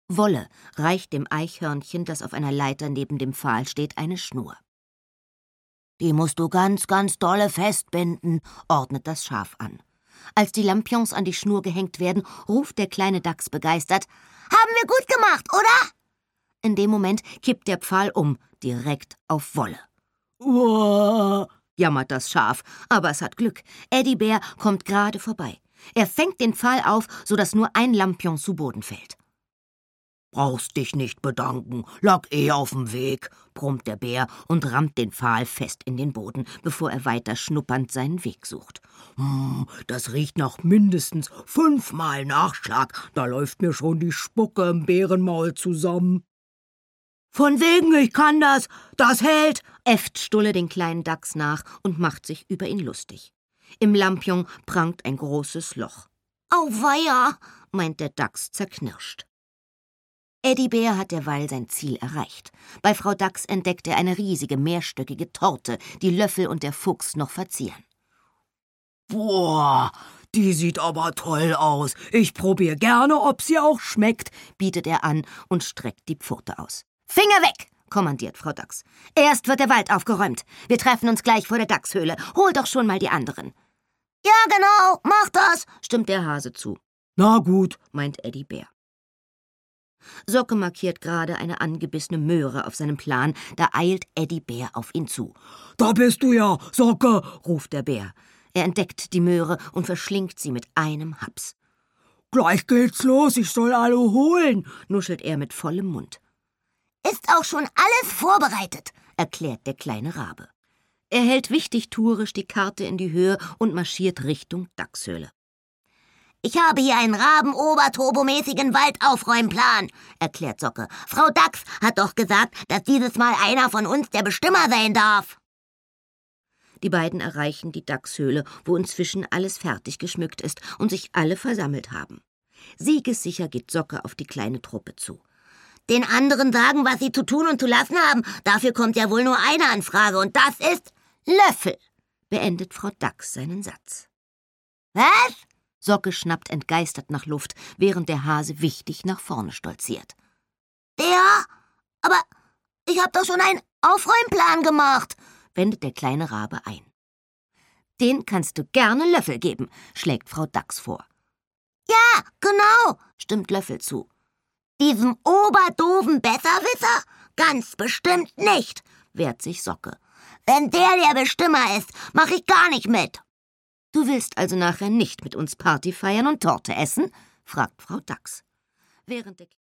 Wolle reicht dem Eichhörnchen, das auf einer Leiter neben dem Pfahl steht, eine Schnur. »Die musst du ganz, ganz dolle festbinden«, ordnet das Schaf an. Als die Lampions an die Schnur gehängt werden, ruft der kleine Dachs begeistert: »Haben wir gut gemacht, oder?« In dem Moment kippt der Pfahl um, direkt auf Wolle. »Uah«, jammert das Schaf, aber es hat Glück. Eddie-Bär kommt gerade vorbei. Er fängt den Pfahl auf, sodass nur ein Lampion zu Boden fällt. »Brauchst dich nicht bedanken, lag auf dem Weg«, brummt der Bär und rammt den Pfahl fest in den Boden, bevor er weiter schnuppernd seinen Weg sucht. Das riecht nach mindestens 5-mal Nachschlag, da läuft mir schon die Spucke im Bärenmaul zusammen. »Von wegen, ich kann das hält«, äfft Stulle den kleinen Dachs nach und macht sich über ihn lustig. Im Lampion prangt ein großes Loch. »Auweia«, meint der Dachs zerknirscht. Eddie-Bär hat derweil sein Ziel erreicht. Bei Frau Dachs entdeckt er eine riesige mehrstöckige Torte, die Löffel und der Fuchs noch verzieren. »Boah, die sieht aber toll aus. Ich probiere gerne, ob sie auch schmeckt«, bietet er an und streckt die Pfote aus. »Finger weg«, kommandiert Frau Dachs. »Erst wird der Wald aufgeräumt. Wir treffen uns gleich vor der Dachshöhle. Hol doch schon mal die anderen.« »Ja, genau, mach das«, stimmt der Hase zu. »Na gut«, meint Eddie-Bär. Socke markiert gerade eine angebissene Möhre auf seinem Plan, da eilt Eddie-Bär auf ihn zu. »Da bist du ja, Socke«, ruft der Bär. Er entdeckt die Möhre und verschlingt sie mit einem Haps. »Gleich geht's los, ich soll alle holen«, nuschelt er mit vollem Mund. »Ist auch schon alles vorbereitet«, erklärt der kleine Rabe. Er hält wichtigtuerisch die Karte in die Höhe und marschiert Richtung Dachshöhle. »Ich habe hier einen Raben-Oberturbomäßigen Waldaufräumplan«, erklärt Socke. »Frau Dachs hat doch gesagt, dass dieses Mal einer von uns der Bestimmer sein darf.« Die beiden erreichen die Dachshöhle, wo inzwischen alles fertig geschmückt ist und sich alle versammelt haben. Siegessicher geht Socke auf die kleine Truppe zu. »Den anderen sagen, was sie zu tun und zu lassen haben. Dafür kommt ja wohl nur eine Anfrage, und das ist Löffel«, beendet Frau Dachs seinen Satz. »Was?« Socke schnappt entgeistert nach Luft, während der Hase wichtig nach vorne stolziert. »Ja, aber ich habe doch schon einen Aufräumplan gemacht«, wendet der kleine Rabe ein. »Den kannst du gerne Löffel geben«, schlägt Frau Dachs vor. »Ja, genau«, stimmt Löffel zu. »Diesem oberdoofen Besserwisser? Ganz bestimmt nicht«, wehrt sich Socke. »Wenn der Bestimmer ist, mach ich gar nicht mit.« »Du willst also nachher nicht mit uns Party feiern und Torte essen?«, fragt Frau Dachs. Während der